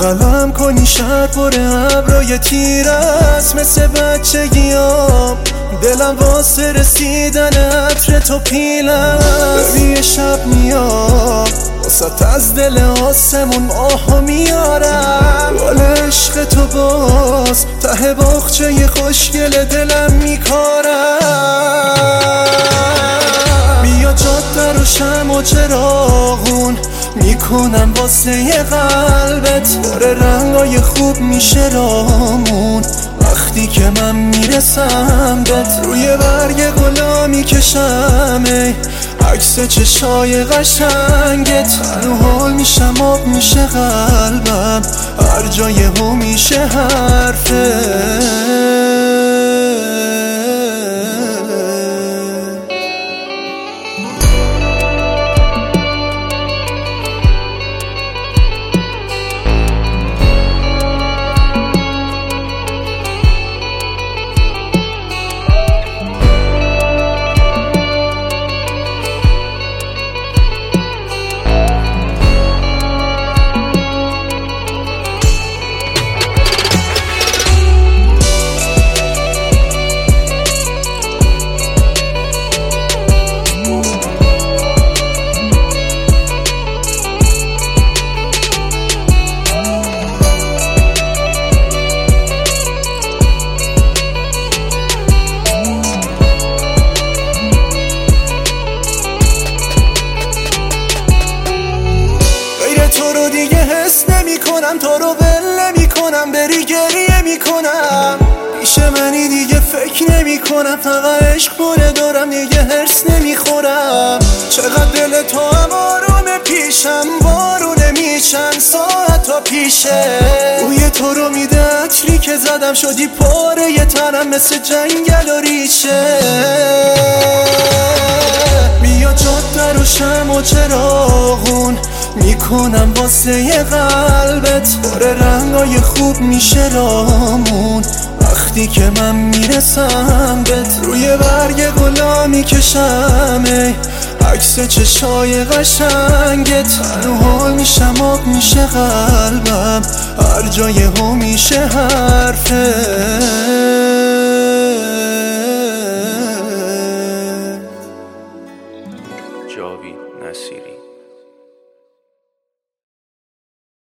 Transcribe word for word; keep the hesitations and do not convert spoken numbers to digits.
قلم کنی شهر پر ابرای تیر است مثل بچگیام، دلم واسه رسیدن عطر تو پیلم. ببین شب میاد واسه از دل آسمون ماهو میارم، گل عشق تو باز ته باغچه خوشگل دلم میکارم. بیا جاده رو شمع و چراغون میکنم واسه ی قلبت، پر رنگای خوب میشه رامون وقتی که من میرسم بهت. روی برگ گلا میکشم ای عکس چشای قشنگت، تنو حال میشم آب میشه قلبم هر جای هم میشه حرفت. تو رو دیگه حس نمی کنم، تو رو ول نمی کنم، بری گریه می کنم. پیش منی دیگه فکر نمی کنم، فقط عشق بوده دارم دیگه هرس نمی خورم. چقدر دل تو هم آرومه پیشم، بارونه میشن ساعت تا پیشه. بوی تو رو میده عطری که زدم شدی پاره ی تنم مثل جنگل و ریشه. بیا جاده رو شمع و چراغون میکنم واسه ی قلبت، پر رنگای خوب میشه رامون وقتی که من میرسم بهت. روی برگ گلا میکشم ای عکس چشای قشنگت، تنو حال میشم آب میشه قلبم هر جای هم میشه حرفت. جاوید نصیری.